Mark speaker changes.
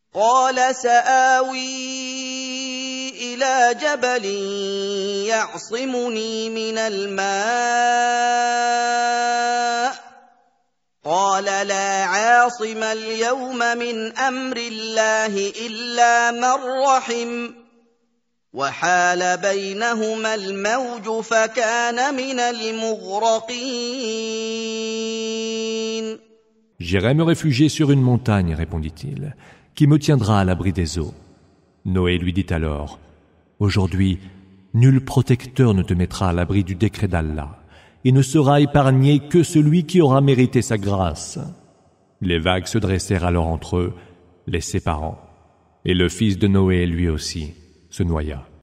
Speaker 1: قال سآوي إلى جبل يعصمني من الماء قال لا عاصم اليوم من أمر الله إلا من رحم وحال بينهما الموج فكان من المغرقين.
Speaker 2: J'irai me réfugier sur une montagne, répondit-il, qui me tiendra à l'abri des eaux. Noé lui dit alors, aujourd'hui, nul protecteur ne te mettra à l'abri du décret d'Allah, et ne sera épargné que celui qui aura mérité sa grâce. Les vagues se dressèrent alors entre eux, les séparant, et le fils de Noé lui aussi se noya.